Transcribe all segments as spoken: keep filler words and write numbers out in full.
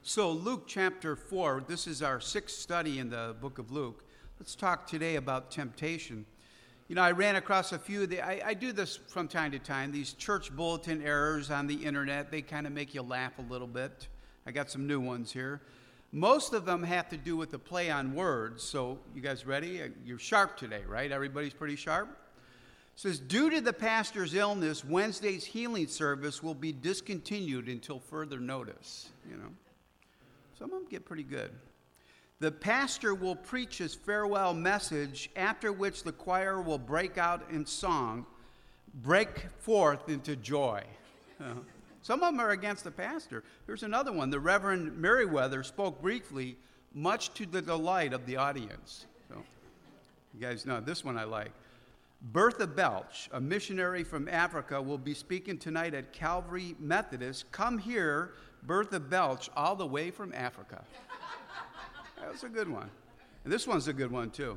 So Luke chapter four, this is our sixth study in the book of Luke. Let's talk today about temptation. You know, I ran across a few of the, I, I do this from time to time, these church bulletin errors on the internet. They kind of make you laugh a little bit. I got some new ones here. Most of them have to do with the play on words. So you guys ready? You're sharp today, right? Everybody's pretty sharp? It says, due to the pastor's illness, Wednesday's healing service will be discontinued until further notice, you know. Some of them get pretty good. The pastor will preach his farewell message, after which the choir will break out in song, break forth into joy. Uh, some of them are against the pastor. There's another one. The Reverend Merriweather spoke briefly, much to the delight of the audience. So, you guys know, this one I like. Bertha Belch, a missionary from Africa, will be speaking tonight at Calvary Methodist. Come here, Bertha Belch, all the way from Africa. That was a good one. And this one's a good one, too.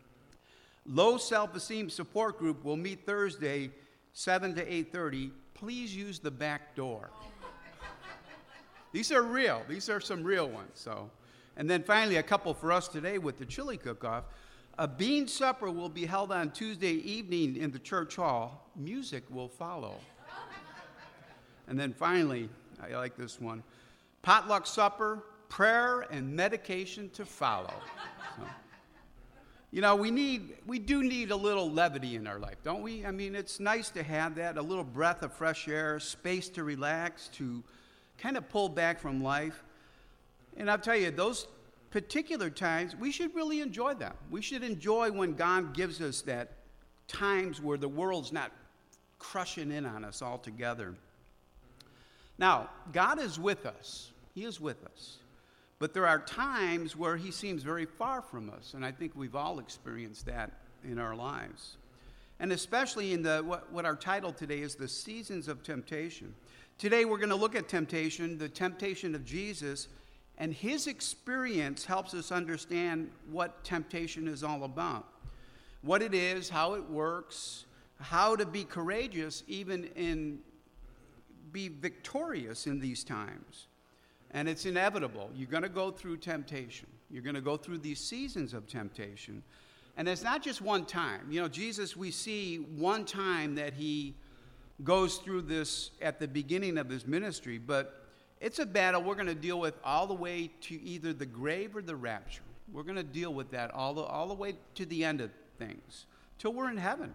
Low Self-Esteem Support Group will meet Thursday, seven to eight thirty. Please use the back door. These are real. These are some real ones. So, and then finally, a couple for us today with the chili cook-off. A bean supper will be held on Tuesday evening in the church hall. Music will follow. And then finally, I like this one. Potluck supper, prayer, and medication to follow. So, you know, we need, we do need a little levity in our life, don't we? I mean, it's nice to have that, a little breath of fresh air, space to relax, to kind of pull back from life. And I'll tell you, those particular times, we should really enjoy them. We should enjoy when God gives us that times where the world's not crushing in on us altogether. Now, God is with us. He is with us. But there are times where he seems very far from us, and I think we've all experienced that in our lives. And especially in the what, what our title today is, the seasons of temptation. Today we're going to look at temptation, the temptation of Jesus, and his experience helps us understand what temptation is all about. What it is, how it works, how to be courageous even in be victorious in these times. And it's inevitable. You're going to go through temptation. You're going to go through these seasons of temptation. And it's not just one time. You know, Jesus, we see one time that he goes through this at the beginning of his ministry, but it's a battle we're going to deal with all the way to either the grave or the rapture. We're going to deal with that all the, all the way to the end of things, till we're in heaven.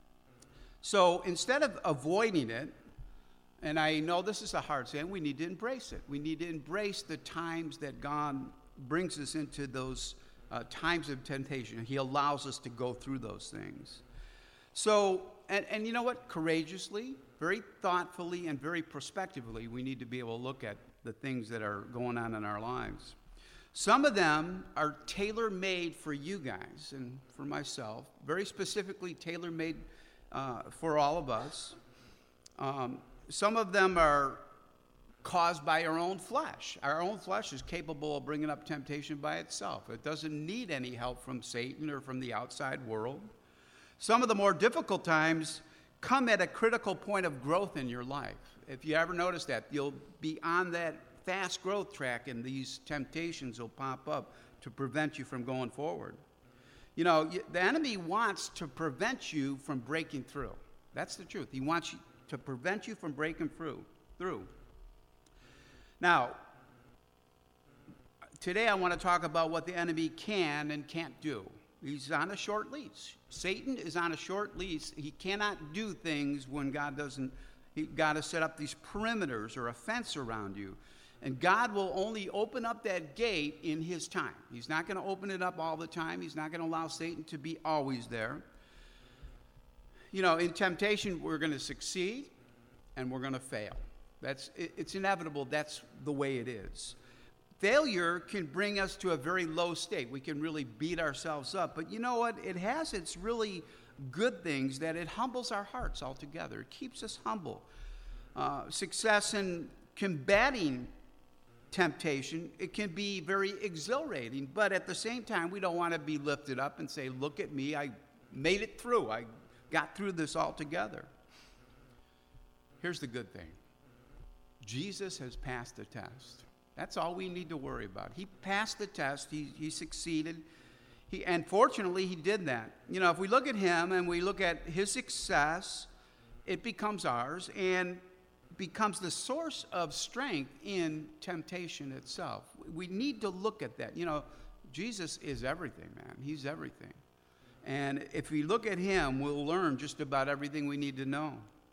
So instead of avoiding it, and I know this is a hard saying, we need to embrace it. We need to embrace the times that God brings us into those uh, times of temptation. He allows us to go through those things. So, and, and you know what? Courageously, very thoughtfully, and very prospectively, we need to be able to look at the things that are going on in our lives. Some of them are tailor-made for you guys and for myself, very specifically tailor-made uh, for all of us. Um, Some of them are caused by our own flesh. Our own flesh is capable of bringing up temptation by itself. It doesn't need any help from Satan or from the outside world. Some of the more difficult times come at a critical point of growth in your life. If you ever notice that, you'll be on that fast growth track and these temptations will pop up to prevent you from going forward. You know, the enemy wants to prevent you from breaking through. That's the truth. He wants you to prevent you from breaking through. through. Now, today I want to talk about what the enemy can and can't do. He's on a short leash. Satan is on a short leash. He cannot do things when God doesn't, he, God has set up these perimeters or a fence around you. And God will only open up that gate in his time. He's not going to open it up all the time. He's not going to allow Satan to be always there. You know, in temptation, we're going to succeed and we're going to fail. That's it, it's inevitable. That's the way it is. Failure can bring us to a very low state. We can really beat ourselves up. But you know what? It has its really good things that it humbles our hearts altogether. It keeps us humble. Uh, success in combating temptation, it can be very exhilarating. But at the same time, we don't want to be lifted up and say, look at me, I made it through. I got through this altogether. Here's the good thing. Jesus has passed the test. That's all we need to worry about. He passed the test. He, he succeeded. He, and fortunately, he did that. You know, if we look at him and we look at his success, it becomes ours and becomes the source of strength in temptation itself. We need to look at that. You know, Jesus is everything, man. He's everything. And if we look at him, we'll learn just about everything we need to know.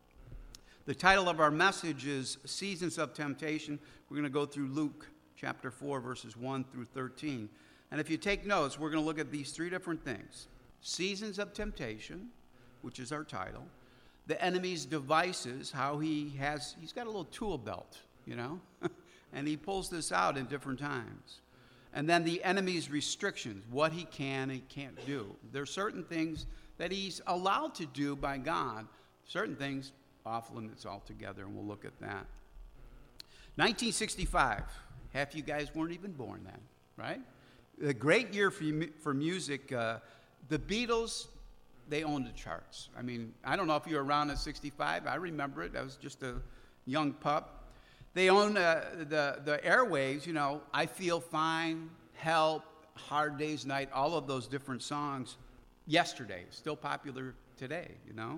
The title of our message is Seasons of Temptation. We're going to go through Luke chapter four, verses one through thirteen. And if you take notes, we're going to look at these three different things. Seasons of temptation, which is our title. The enemy's devices, how he has, he's got a little tool belt, you know, and he pulls this out in different times. And then the enemy's restrictions, what he can and can't do. There are certain things that he's allowed to do by God, certain things off limits altogether, and we'll look at that. nineteen sixty-five, half you guys weren't even born then, right? A great year for, for music. Uh, the Beatles, they owned the charts. I mean, I don't know if you were around in sixty-five. I remember it. I was just a young pup. They owned uh, the, the airwaves, you know, I Feel Fine, Help, Hard Day's Night, all of those different songs yesterday, still popular today, you know.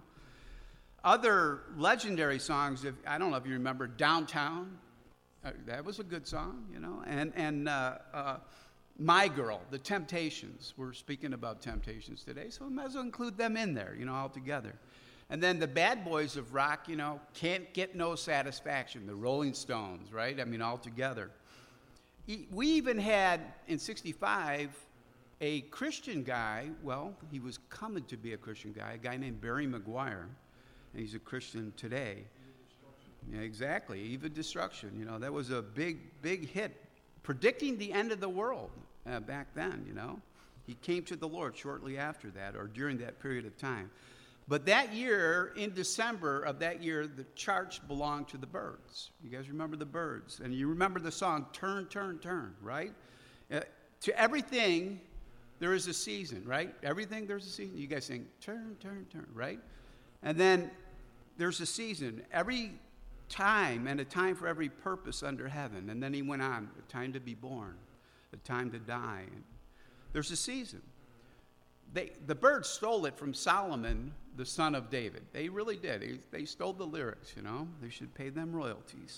Other legendary songs, if, I don't know if you remember Downtown. Uh, that was a good song, you know. And, and uh, uh, My Girl, The Temptations. We're speaking about Temptations today, so we might as well include them in there, you know, all together. And then the bad boys of rock, you know, Can't Get No Satisfaction, the Rolling Stones, right? I mean, all together. We even had, in sixty-five, a Christian guy, well, he was coming to be a Christian guy, a guy named Barry McGuire. And he's a Christian today. Yeah, exactly. Even Destruction. You know, that was a big, big hit, predicting the end of the world uh, back then, you know. He came to the Lord shortly after that, or during that period of time. But that year, in December of that year, the charts belonged to the Byrds. You guys remember the Byrds? And you remember the song, Turn, Turn, Turn, right? Uh, to everything, there is a season, right? Everything, there's a season. You guys sing, Turn, Turn, Turn, right? And then there's a season, every time, and a time for every purpose under heaven. And then he went on, a time to be born, a time to die. And there's a season. They, the Byrds stole it from Solomon, the son of David. They really did. They, they stole the lyrics, you know. They should pay them royalties.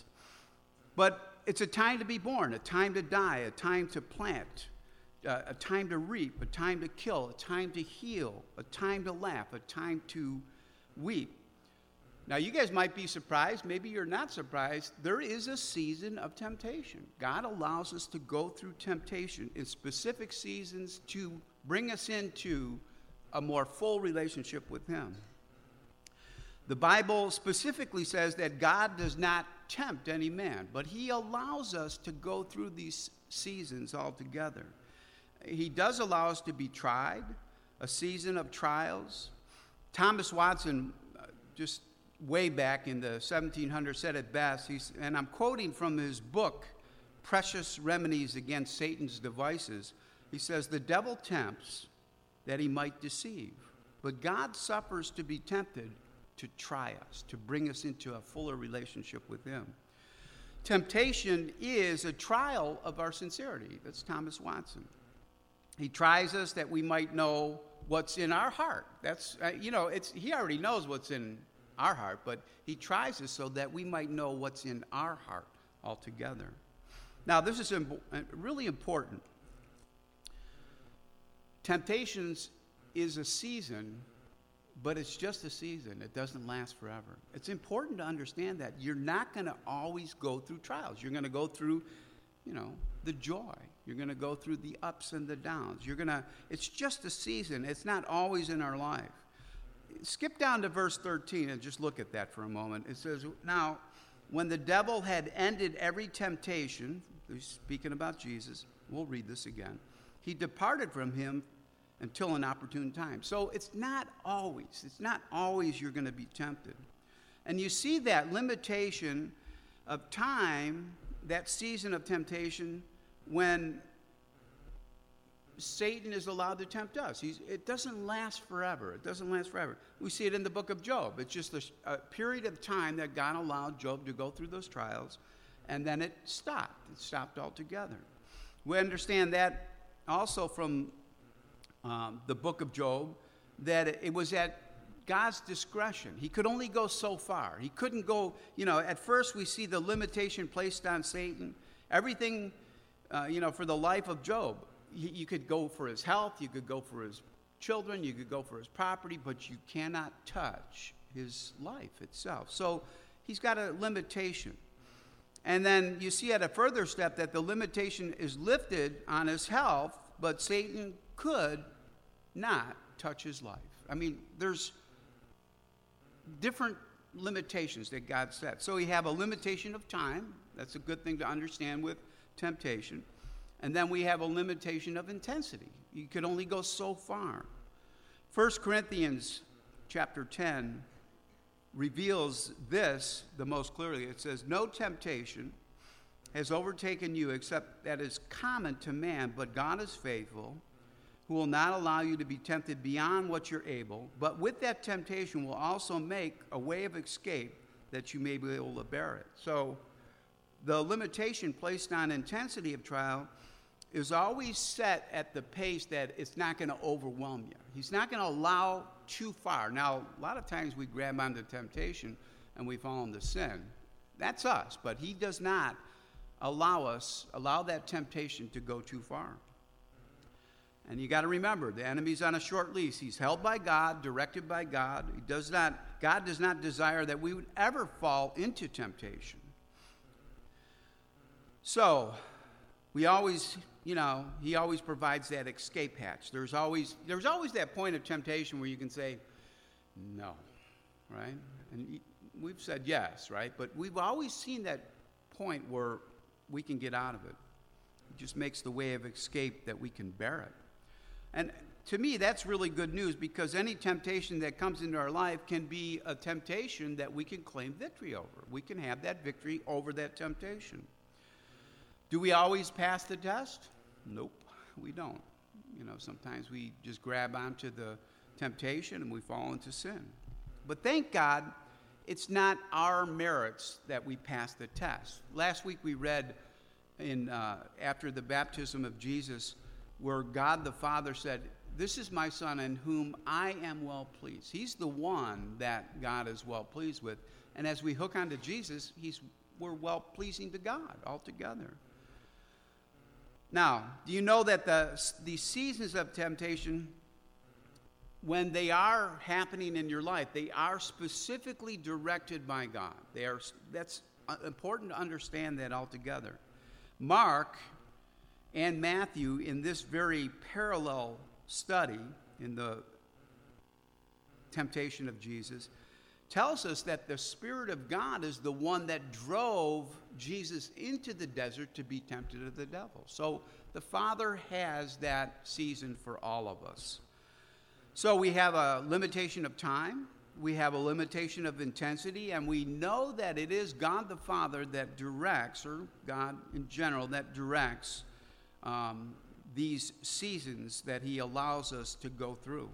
But it's a time to be born, a time to die, a time to plant, uh, a time to reap, a time to kill, a time to heal, a time to laugh, a time to weep. Now, you guys might be surprised. Maybe you're not surprised. There is a season of temptation. God allows us to go through temptation in specific seasons to bring us into a more full relationship with him. The Bible specifically says that God does not tempt any man, but he allows us to go through these seasons altogether. He does allow us to be tried, a season of trials. Thomas Watson, uh, just way back in the seventeen hundreds, said it best, he's, and I'm quoting from his book, Precious Remedies Against Satan's Devices. He says, the devil tempts that he might deceive, but God suffers to be tempted to try us, to bring us into a fuller relationship with him. Temptation is a trial of our sincerity. That's Thomas Watson. He tries us that we might know what's in our heart. That's, uh, you know, it's, he already knows what's in our heart, but he tries us so that we might know what's in our heart altogether. Now, this is imp- really important. Temptations is a season, but it's just a season. It doesn't last forever. It's important to understand that you're not going to always go through trials. You're going to go through, you know, the joy. You're going to go through the ups and the downs. You're going to, it's just a season. It's not always in our life. Skip down to verse thirteen and just look at that for a moment. It says, now, when the devil had ended every temptation, he's speaking about Jesus, we'll read this again, he departed from him until an opportune time. So it's not always, it's not always you're going to be tempted. And you see that limitation of time, that season of temptation, when Satan is allowed to tempt us. He's, it doesn't last forever. It doesn't last forever. We see it in the book of Job. It's just a, a period of time that God allowed Job to go through those trials, and then it stopped. It stopped altogether. We understand that also from um, the book of Job, that it was at God's discretion. He could only go so far. He couldn't go, you know, at first we see the limitation placed on Satan. Everything, uh, you know, for the life of Job, you, you could go for his health, you could go for his children, you could go for his property, but you cannot touch his life itself. So he's got a limitation. And then you see at a further step that the limitation is lifted on his health, but Satan could not touch his life. I mean, there's different limitations that God set. So we have a limitation of time. That's a good thing to understand with temptation. And then we have a limitation of intensity. You could only go so far. First Corinthians chapter ten reveals this the most clearly. It says, "No temptation has overtaken you except that is common to man, but God is faithful, who will not allow you to be tempted beyond what you're able, but with that temptation will also make a way of escape that you may be able to bear it." So the limitation placed on intensity of trial is always set at the pace that it's not going to overwhelm you. He's not going to allow too far. Now, a lot of times we grab onto temptation and we fall into sin. That's us, but he does not allow us, allow that temptation to go too far. And you got to remember, the enemy's on a short leash. He's held by God, directed by God. He does not, God does not desire that we would ever fall into temptation. So, we always, you know, he always provides that escape hatch. There's always, there's always that point of temptation where you can say, no, right? And we've said yes, right? But we've always seen that point where we can get out of it. It just makes the way of escape that we can bear it. And to me, that's really good news, because any temptation that comes into our life can be a temptation that we can claim victory over. We can have that victory over that temptation. Do we always pass the test? Nope, we don't. You know, sometimes we just grab onto the temptation and we fall into sin. But thank God, it's not our merits that we pass the test. Last week we read in uh, after the baptism of Jesus, where God the Father said, "This is my Son in whom I am well pleased." He's the one that God is well pleased with. And as we hook onto Jesus, he's, we're well pleasing to God altogether. Now, do you know that the, the seasons of temptation, when they are happening in your life, they are specifically directed by God. They are, that's important to understand that altogether. Mark and Matthew, in this very parallel study in the temptation of Jesus, tells us that the Spirit of God is the one that drove Jesus into the desert to be tempted of the devil. So the Father has that season for all of us. So we have a limitation of time, we have a limitation of intensity, and we know that it is God the Father that directs, or God in general, that directs um, these seasons that he allows us to go through.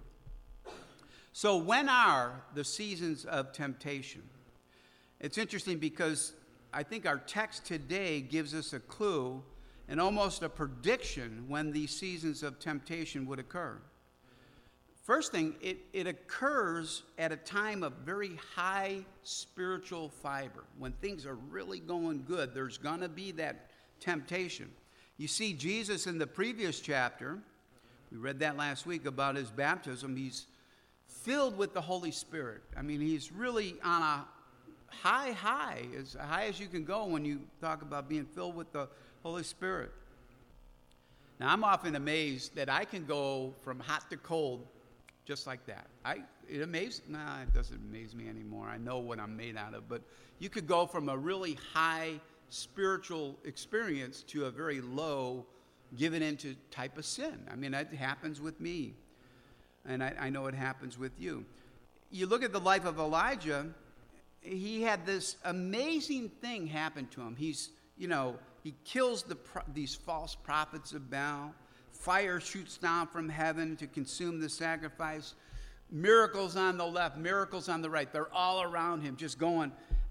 So when are the seasons of temptation? It's interesting because I think our text today gives us a clue and almost a prediction when these seasons of temptation would occur. First thing, it, it occurs at a time of very high spiritual fiber. When things are really going good, there's going to be that temptation. You see Jesus in the previous chapter, we read that last week about his baptism. He's filled with the Holy Spirit. I mean, he's really on a high, high, as high as you can go when you talk about being filled with the Holy Spirit. Now, I'm often amazed that I can go from hot to cold just like that. I it amazes, nah, it doesn't amaze me anymore. I know what I'm made out of. But you could go from a really high spiritual experience to a very low, given into type of sin. I mean, that happens with me. And I, I know it happens with you. You look at the life of Elijah, he had this amazing thing happen to him. He's, you know, he kills the these false prophets of Baal. Fire shoots down from heaven to consume the sacrifice. Miracles on the left, miracles on the right. They're all around him, just going.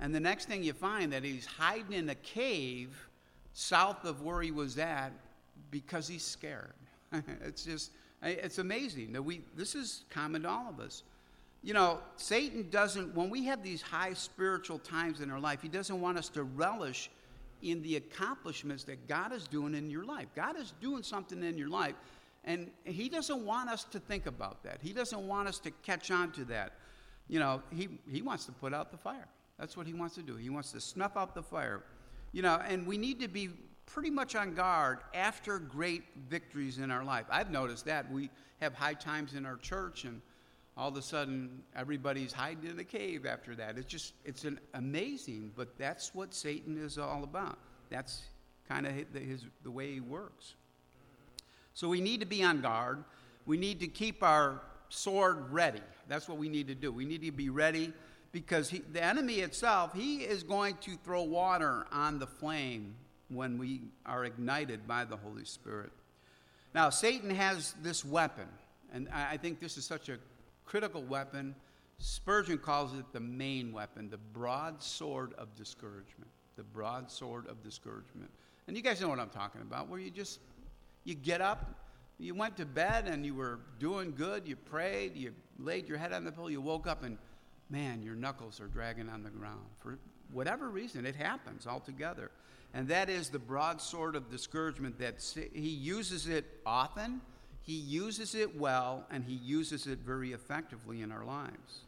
And the next thing you find that he's hiding in a cave south of where he was at because he's scared. It's just, it's amazing that we, this is common to all of us. You know, Satan doesn't, when we have these high spiritual times in our life, he doesn't want us to relish in the accomplishments that God is doing in your life. God is doing something in your life, and he doesn't want us to think about that. He doesn't want us to catch on to that. You know, he, he wants to put out the fire. That's what he wants to do. He wants to snuff out the fire. You know, and we need to be pretty much on guard after great victories in our life. I've noticed that. We have high times in our church, and all of a sudden everybody's hiding in a cave after that. It's just, it's an amazing, but that's what Satan is all about. That's kind of his, the way he works. So we need to be on guard. We need to keep our sword ready. That's what we need to do. We need to be ready because he, the enemy itself, he is going to throw water on the flame when we are ignited by the Holy Spirit. Now, Satan has this weapon, and I think this is such a critical weapon. Spurgeon calls it the main weapon, the broadsword of discouragement. The broadsword of discouragement. And you guys know what I'm talking about, where you just, you get up, you went to bed and you were doing good, you prayed, you laid your head on the pillow, you woke up and, man, your knuckles are dragging on the ground. For whatever reason, it happens altogether. And that is the broadsword of discouragement that he uses it often, he uses it well, and he uses it very effectively in our lives.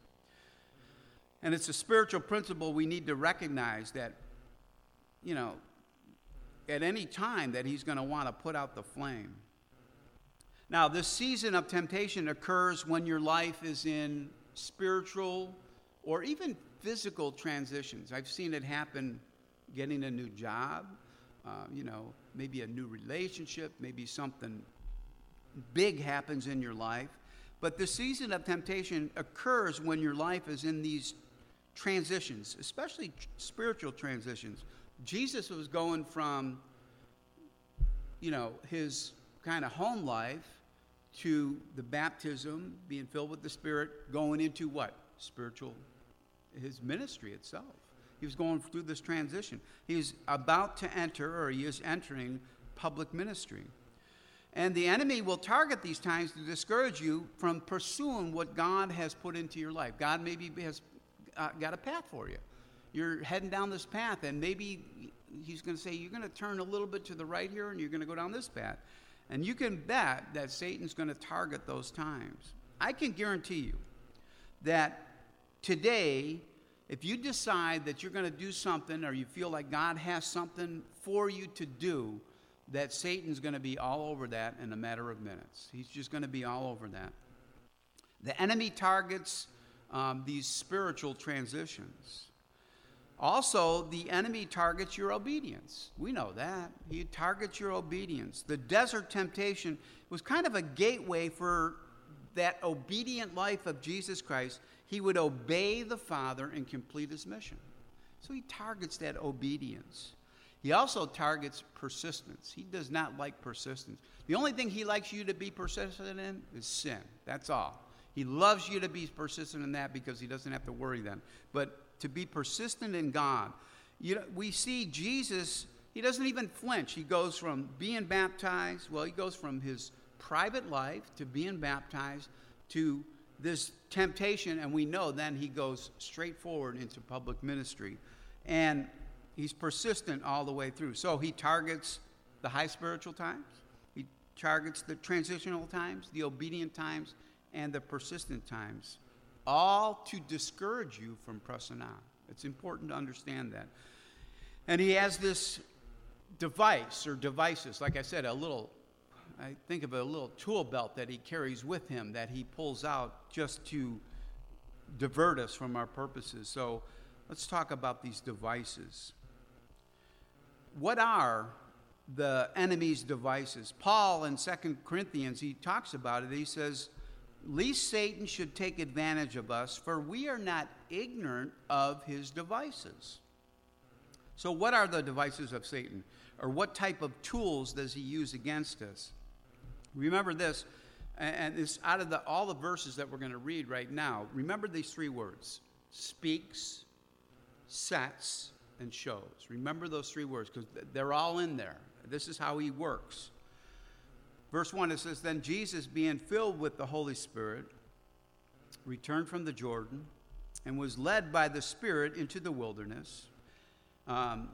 And it's a spiritual principle we need to recognize that, you know, at any time that he's going to want to put out the flame. Now, this season of temptation occurs when your life is in spiritual or even physical transitions. I've seen it happen getting a new job, uh, you know, maybe a new relationship, maybe something big happens in your life. But the season of temptation occurs when your life is in these transitions, especially spiritual transitions. Jesus was going from, you know, his kind of home life to the baptism, being filled with the Spirit, going into what? Spiritual, his ministry itself. He was going through this transition. He's about to enter, or he is entering, public ministry. And the enemy will target these times to discourage you from pursuing what God has put into your life. God maybe has uh, got a path for you. You're heading down this path, and maybe he's going to say, you're going to turn a little bit to the right here, and you're going to go down this path. And you can bet that Satan's going to target those times. I can guarantee you that today, if you decide that you're going to do something, or you feel like God has something for you to do, that Satan's going to be all over that in a matter of minutes. He's just going to be all over that. The enemy targets um, these spiritual transitions. Also, the enemy targets your obedience. We know that. He targets your obedience. The desert temptation was kind of a gateway for that obedient life of Jesus Christ. He would obey the Father and complete his mission. So he targets that obedience. He also targets persistence. He does not like persistence. The only thing he likes you to be persistent in is sin. That's all. He loves you to be persistent in that because he doesn't have to worry then. But to be persistent in God, you know, we see Jesus, he doesn't even flinch. He goes from being baptized, well, he goes from his private life to being baptized to this temptation, and we know then he goes straight forward into public ministry. And he's persistent all the way through. So he targets the high spiritual times, he targets the transitional times, the obedient times, and the persistent times, all to discourage you from pressing on. It's important to understand that. And he has this device or devices, like I said, a little, I think of a little tool belt that he carries with him that he pulls out just to divert us from our purposes. So let's talk about these devices. What are the enemy's devices? Paul in Second Corinthians, he talks about it. He says, "Lest Satan should take advantage of us, for we are not ignorant of his devices." So what are the devices of Satan? Or what type of tools does he use against us? Remember this, and it's out of the, all the verses that we're going to read right now. Remember these three words: speaks, sets, and shows. Remember those three words because they're all in there. This is how he works. Verse one, it says, then Jesus, being filled with the Holy Spirit, returned from the Jordan and was led by the Spirit into the wilderness, um,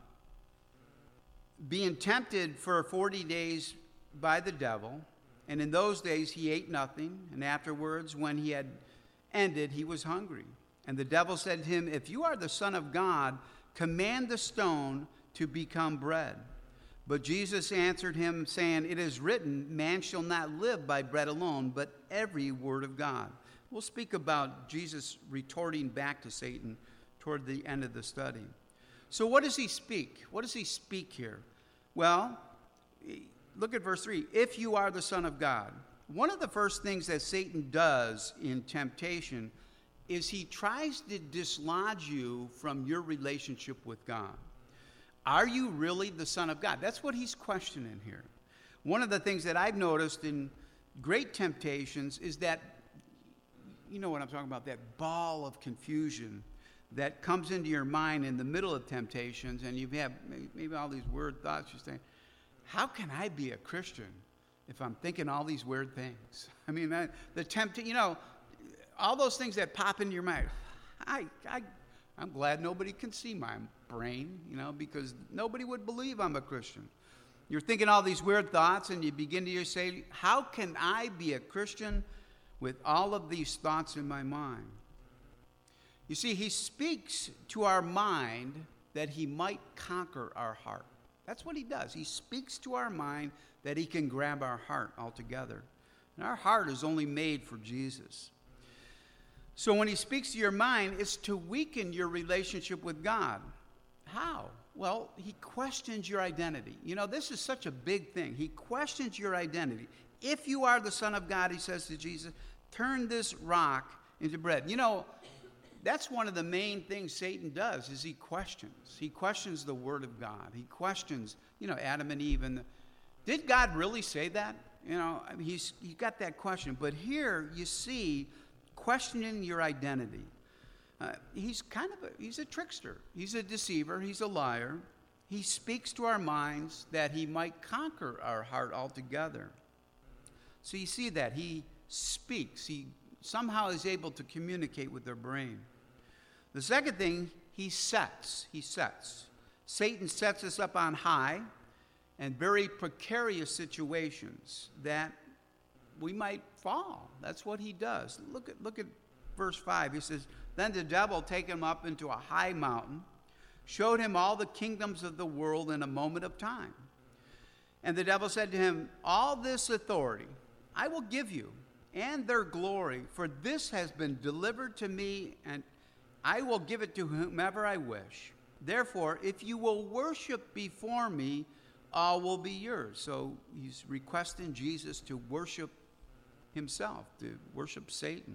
being tempted for forty days by the devil. And in those days he ate nothing, and afterwards, when he had ended, he was hungry. And the devil said to him, if you are the Son of God, command the stone to become bread. But Jesus answered him, saying, it is written, man shall not live by bread alone, but every word of God. We'll speak about Jesus retorting back to Satan toward the end of the study. So what does he speak? What does he speak here? Well, look at verse three. If you are the Son of God. One of the first things that Satan does in temptation is he tries to dislodge you from your relationship with God. Are you really the Son of God? That's what he's questioning here. One of the things that I've noticed in great temptations is that, you know what I'm talking about, that ball of confusion that comes into your mind in the middle of temptations, and you have maybe all these weird thoughts. You're saying, how can I be a Christian if I'm thinking all these weird things? I mean, I, the tempt, you know, all those things that pop into your mind. I, I, I'm glad nobody can see my brain, you know, because nobody would believe I'm a Christian. You're thinking all these weird thoughts, and you begin to say, how can I be a Christian with all of these thoughts in my mind? You see, he speaks to our mind that he might conquer our heart. That's what he does. He speaks to our mind that he can grab our heart altogether. And our heart is only made for Jesus. So when he speaks to your mind, it's to weaken your relationship with God. How? Well, he questions your identity. You know, this is such a big thing. He questions your identity. If you are the Son of God, he says to Jesus, turn this rock into bread. You know, that's one of the main things Satan does is he questions. He questions the Word of God. He questions, you know, Adam and Eve. And did God really say that? You know, I mean, he's, he's got that question. But here you see questioning your identity. Uh, he's kind of a, he's a trickster. He's a deceiver. He's a liar. He speaks to our minds that he might conquer our heart altogether. So you see that. He speaks. He somehow is able to communicate with their brain. The second thing, he sets. He sets. Satan sets us up on high and very precarious situations that we might fall. That's what he does. Look at, look at verse five. He says, then the devil take him up into a high mountain, showed him all the kingdoms of the world in a moment of time. And the devil said to him, all this authority I will give you, and their glory, for this has been delivered to me, and I will give it to whomever I wish. Therefore, if you will worship before me, all will be yours. So he's requesting Jesus to worship himself, to worship Satan.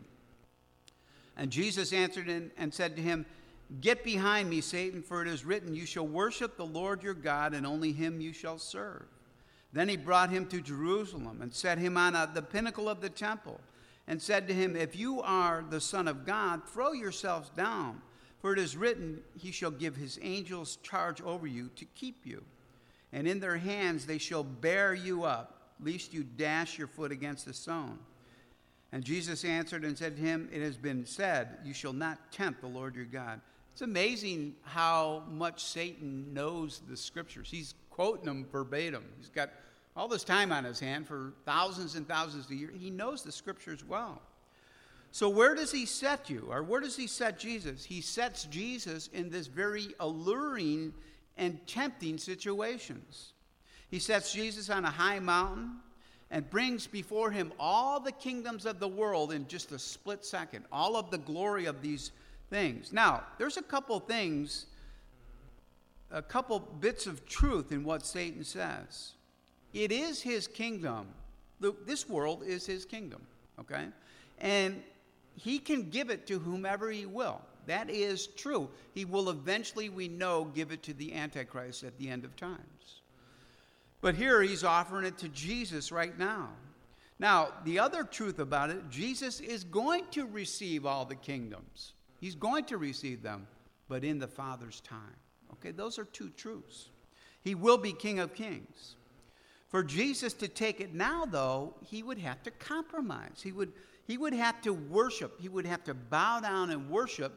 And Jesus answered and said to him, get behind me, Satan, for it is written, you shall worship the Lord your God, and only him you shall serve. Then he brought him to Jerusalem and set him on a, the pinnacle of the temple and said to him, if you are the Son of God, throw yourselves down, for it is written, he shall give his angels charge over you to keep you. And in their hands they shall bear you up, lest you dash your foot against a stone. And Jesus answered and said to him, it has been said, you shall not tempt the Lord your God. It's amazing how much Satan knows the scriptures. He's quoting them verbatim. He's got all this time on his hand for thousands and thousands of years. He knows the scriptures well. So where does he set you? Or where does he set Jesus? He sets Jesus in this very alluring and tempting situations. He sets Jesus on a high mountain and brings before him all the kingdoms of the world in just a split second, all of the glory of these things. Now, there's a couple things, a couple bits of truth in what Satan says. It is his kingdom. This world is his kingdom, okay? And he can give it to whomever he will. That is true. He will eventually, we know, give it to the Antichrist at the end of times. But here he's offering it to Jesus right now. Now, the other truth about it, Jesus is going to receive all the kingdoms. He's going to receive them. but in the Father's time. Okay, those are two truths. He will be King of Kings. For Jesus to take it now, though, he would have to compromise. He would, he would have to worship. He would have to bow down and worship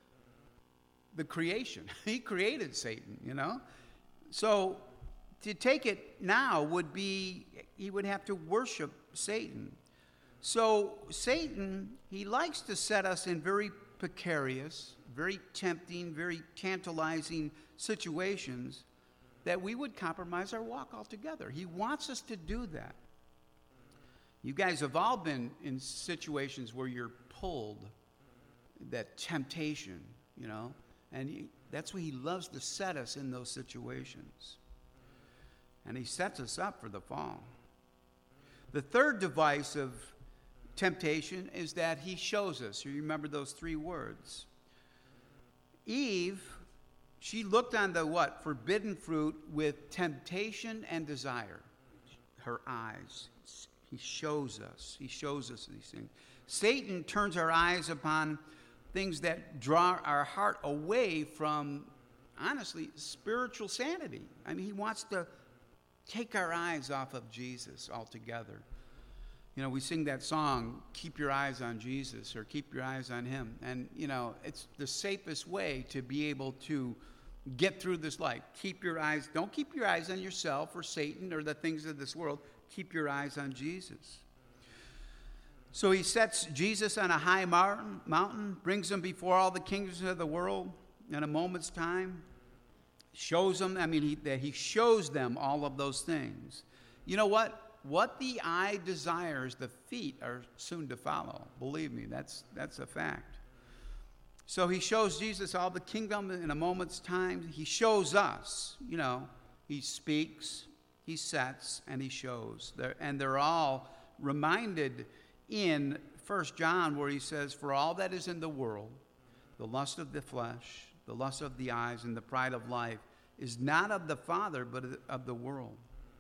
the creation. He created Satan, you know. So to take it now would be, he would have to worship Satan. So Satan, he likes to set us in very precarious, very tempting, very tantalizing situations that we would compromise our walk altogether. He wants us to do that. You guys have all been in situations where you're pulled, that temptation, you know, and he, that's why he loves to set us in those situations. And he sets us up for the fall. The third device of temptation is that he shows us. You remember those three words. Eve, she looked on the what? Forbidden fruit with temptation and desire. Her eyes. He shows us. He shows us these things. Satan turns our eyes upon things that draw our heart away from, honestly, spiritual sanity. I mean, he wants to take our eyes off of Jesus altogether. You know, we sing that song, keep your eyes on Jesus, or keep your eyes on him. And, you know, it's the safest way to be able to get through this life. Keep your eyes, don't keep your eyes on yourself or Satan or the things of this world. Keep your eyes on Jesus. So he sets Jesus on a high mountain, mountain, brings him before all the kingdoms of the world in a moment's time, shows them, I mean, he, that he shows them all of those things. You know what? What the eye desires, the feet are soon to follow. Believe me, that's, that's a fact. So he shows Jesus all the kingdom in a moment's time. He shows us, you know, he speaks, he sets, and he shows. They're, and they're all reminded in First John where he says, for all that is in the world, the lust of the flesh, the lust of the eyes, and the pride of life is not of the Father, but of the world.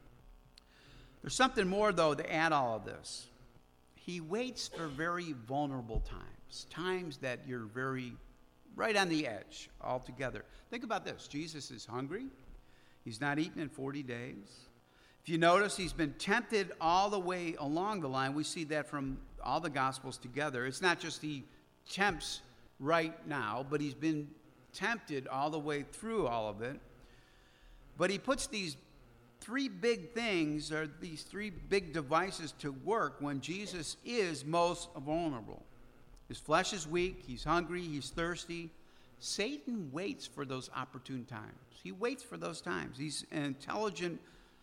There's something more, though, to add all of this. He waits for very vulnerable times, times that you're very right on the edge altogether. Think about this. Jesus is hungry. He's not eaten in forty days. If you notice, he's been tempted all the way along the line. We see that from all the Gospels together. It's not just he tempts right now, but he's been tempted all the way through all of it. But he puts these three big things, or these three big devices to work when Jesus is most vulnerable. His flesh is weak, he's hungry, he's thirsty. Satan waits for those opportune times. He waits for those times. He's an intelligent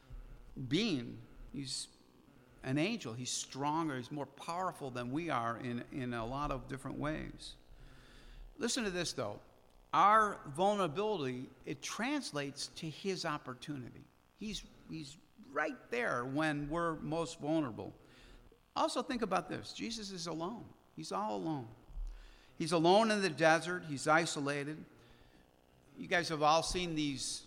being. He's an angel. He's stronger. He's more powerful than we are in, in a lot of different ways. Listen to this, though. Our vulnerability, it translates to his opportunity. He's, he's right there when we're most vulnerable. Also think about this. Jesus is alone. He's all alone. He's alone in the desert. He's isolated. You guys have all seen these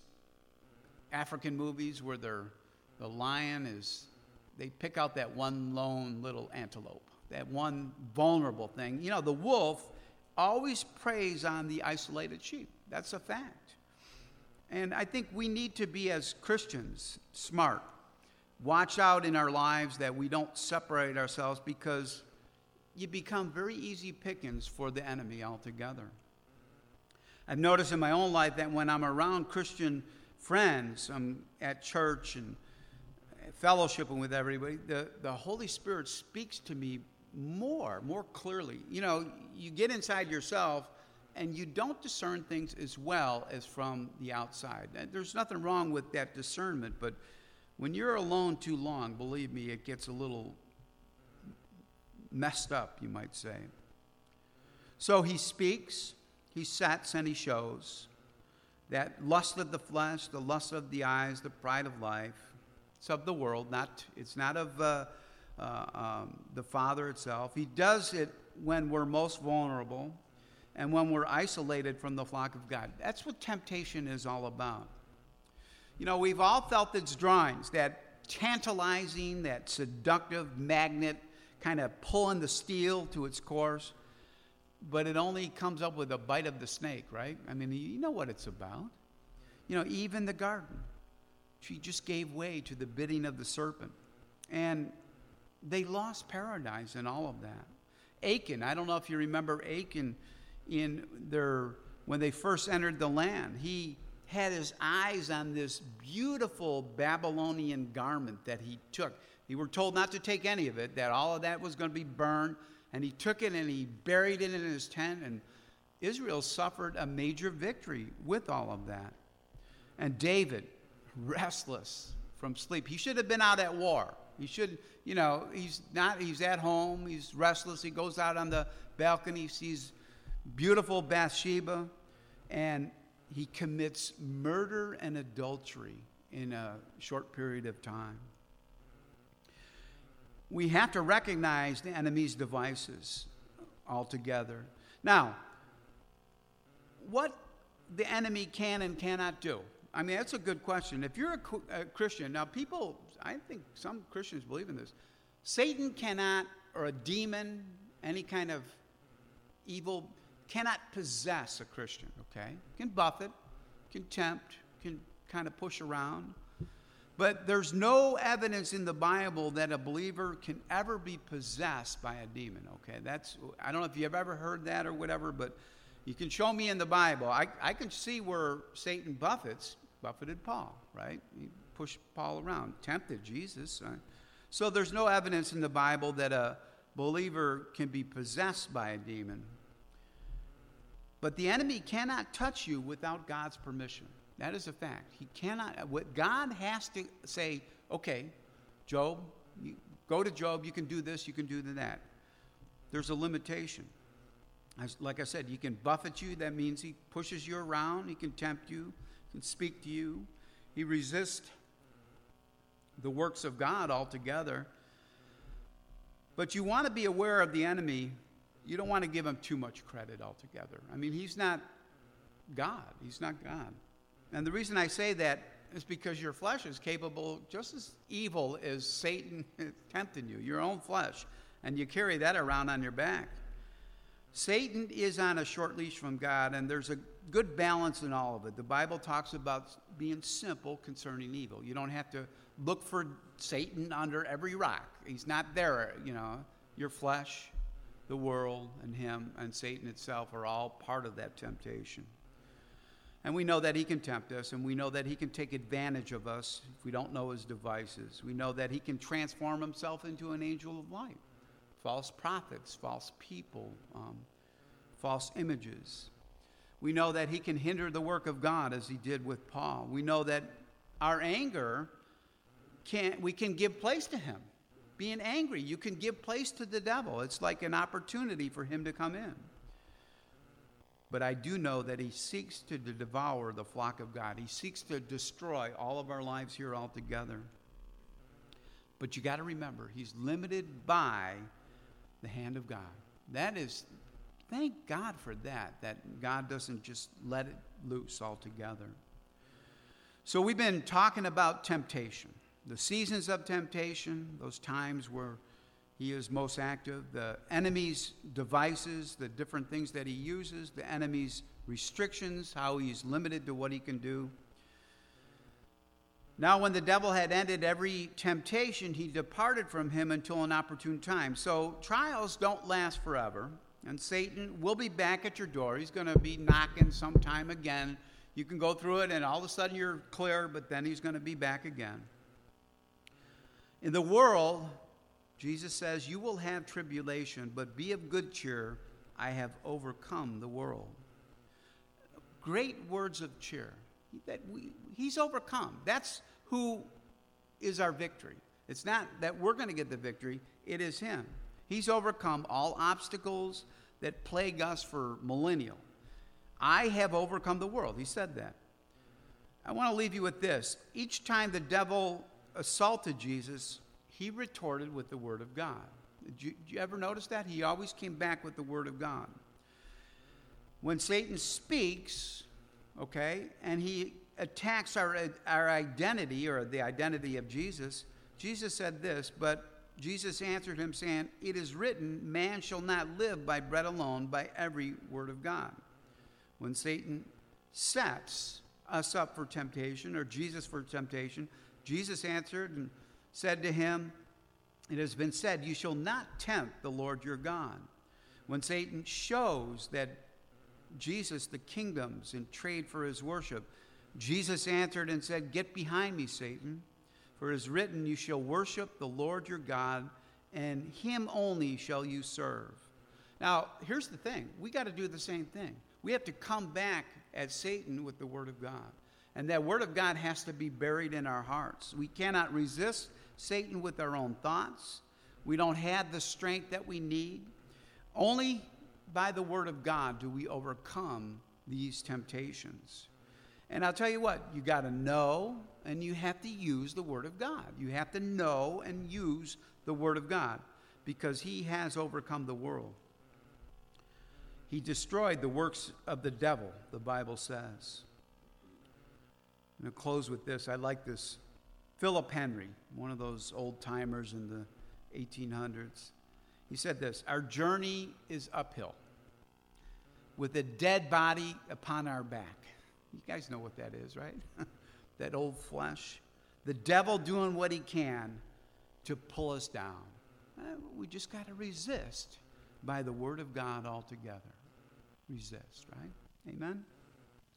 African movies where they're, the lion is, they pick out that one lone little antelope, that one vulnerable thing. You know, the wolf always preys on the isolated sheep. That's a fact. And I think we need to be, as Christians, smart. Watch out in our lives that we don't separate ourselves, because you become very easy pickings for the enemy altogether. I've noticed in my own life that when I'm around Christian friends, I'm at church and fellowshipping with everybody, the, the Holy Spirit speaks to me more, more clearly. You know, you get inside yourself and you don't discern things as well as from the outside. And there's nothing wrong with that discernment, but when you're alone too long, believe me, it gets a little messed up, you might say. So he speaks, he sets, and he shows that lust of the flesh, the lust of the eyes, the pride of life, it's of the world, not, it's not of uh, uh, um, the Father itself. He does it when we're most vulnerable and when we're isolated from the flock of God. That's what temptation is all about. You know, we've all felt its drawings, that tantalizing, that seductive magnet kind of pulling the steel to its course. but it only comes up with a bite of the snake, right? I mean, you know what it's about. You know, Eve in the garden, she just gave way to the bidding of the serpent. And they lost paradise in all of that. Achan, I don't know if you remember Achan in their, when they first entered the land. He had his eyes on this beautiful Babylonian garment that he took. They were told not to take any of it, that all of that was going to be burned. And he took it and he buried it in his tent. And Israel suffered a major victory with all of that. And David, restless from sleep. He should have been out at war. He should, you know, he's not, he's at home. He's restless. He goes out on the balcony, sees beautiful Bathsheba, and he commits murder and adultery in a short period of time. We have to recognize the enemy's devices altogether. Now, what the enemy can and cannot do. I mean, that's a good question. If you're a, a Christian, now people, I think some Christians believe in this. Satan cannot, or a demon, any kind of evil, cannot possess a Christian, okay? Can buffet, can tempt, can kind of push around. But there's no evidence in the Bible that a believer can ever be possessed by a demon, okay? That's, I don't know if you've ever heard that or whatever, but you can show me in the Bible. I, I can see where Satan buffets, buffeted Paul, right? He pushed Paul around, tempted Jesus. Right? So there's no evidence in the Bible that a believer can be possessed by a demon. But the enemy cannot touch you without God's permission. That is a fact. He cannot. What God has to say, okay, Job, you, go to Job, you can do this, you can do that. There's a limitation. As, like I said, he can buffet you. That means he pushes you around. He can tempt you. He can speak to you. He resists the works of God altogether. But you want to be aware of the enemy. You don't want to give him too much credit altogether. I mean, he's not God. He's not God. And the reason I say that is because your flesh is capable, just as evil as Satan tempting you, your own flesh. And you carry that around on your back. Satan is on a short leash from God, and there's a good balance in all of it. The Bible talks about being simple concerning evil. You don't have to look for Satan under every rock. He's not there, you know. Your flesh, the world, and him, and Satan itself are all part of that temptation. And we know that he can tempt us, and we know that he can take advantage of us if we don't know his devices. We know that he can transform himself into an angel of light. False prophets, false people, um, false images. We know that he can hinder the work of God as he did with Paul. We know that our anger, can we can give place to him. Being angry, you can give place to the devil. It's like an opportunity for him to come in. But I do know that he seeks to devour the flock of God. He seeks to destroy all of our lives here altogether. But you got to remember, he's limited by the hand of God. That is, thank God for that, that God doesn't just let it loose altogether. So we've been talking about temptation, the seasons of temptation, those times where he is most active, the enemy's devices, the different things that he uses, the enemy's restrictions, how he's limited to what he can do. Now, when the devil had ended every temptation, he departed from him until an opportune time. So trials don't last forever, and Satan will be back at your door. He's going to be knocking sometime again. You can go through it, and all of a sudden you're clear, but then he's going to be back again. In the world, Jesus says, you will have tribulation, but be of good cheer. I have overcome the world. Great words of cheer. That we, he's overcome. That's who is our victory. It's not that we're going to get the victory. It is him. He's overcome all obstacles that plague us for millennia. I have overcome the world. He said that. I want to leave you with this. Each time the devil assaulted Jesus, he retorted with the word of God. Did you, did you ever notice that? He always came back with the word of God. When Satan speaks, okay, and he attacks our, our identity or the identity of Jesus, Jesus said this, but Jesus answered him, saying, "It is written, man shall not live by bread alone, by every word of God." When Satan sets us up for temptation, or Jesus for temptation, Jesus answered and said to him, "It has been said, you shall not tempt the Lord your God." When Satan shows that Jesus the kingdoms in trade for his worship, Jesus answered and said, "Get behind me, Satan. For it is written, you shall worship the Lord your God, and him only shall you serve." Now, here's the thing. We got to do the same thing. We have to come back at Satan with the word of God. And that word of God has to be buried in our hearts. We cannot resist Satan with our own thoughts. We don't have the strength that we need. Only by the word of God do we overcome these temptations. And I'll tell you what, you got to know and you have to use the word of God. You have to know and use the word of God because he has overcome the world. He destroyed the works of the devil, the Bible says. I'm going to close with this. I like this. Philip Henry, one of those old timers in the eighteen hundreds. He said this: "Our journey is uphill with a dead body upon our back." You guys know what that is, right? That old flesh. The devil doing what he can to pull us down. We just got to resist by the word of God altogether. Resist, right? Amen?